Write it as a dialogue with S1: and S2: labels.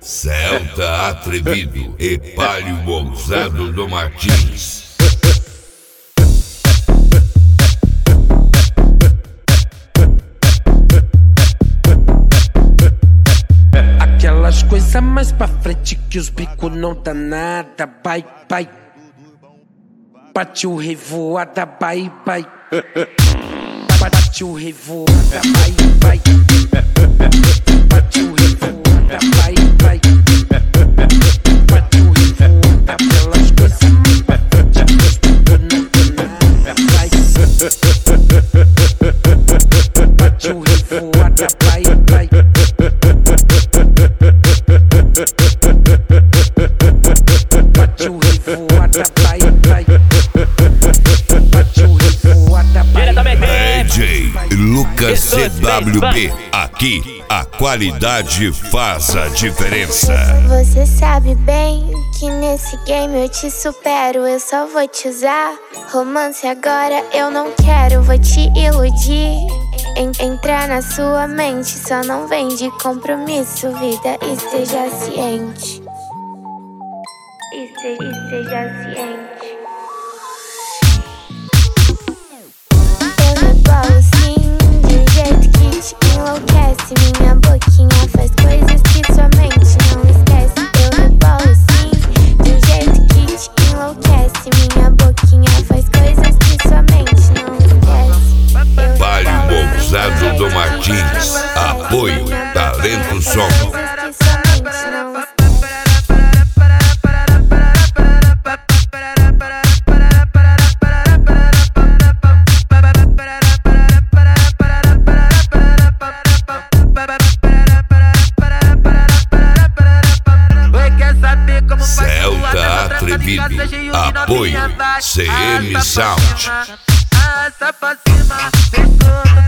S1: Celta atrevido e Palio ousado do Martins.
S2: Aquelas coisas mais pra frente que os bicos não dá nada. Vai, vai. Bate o revoada, vai, vai. Bate o revoada, vai, vai. Bate o revoada, vai, vai. Bate o revoada, aquelas coisas mais pra frente que os bicos não dá nada. Vai. Bate o revoada, vai, vai. Bate o revoada, vai, vai. Bate o revoada, vai, vai.
S1: DJ Lucas CWB, aqui a qualidade faz a diferença.
S3: Você sabe bem que nesse game eu te supero. Eu só vou te usar. Romance agora eu não quero, vou te iludir. Entrar na sua mente, só não vem de compromisso, vida, esteja ciente. Esteja ciente. Eu rebolo sim, de um jeito que te enlouquece. Minha boquinha faz coisas que sua mente não esquece. Eu rebolo sim, de um jeito que te enlouquece. Minha boquinha faz coisas que sua mente não esquece.
S1: Palio ousado do Martins, apoio, talento som. Celta atrevido, apoio, CM Sound.
S4: Arrasta pra cima,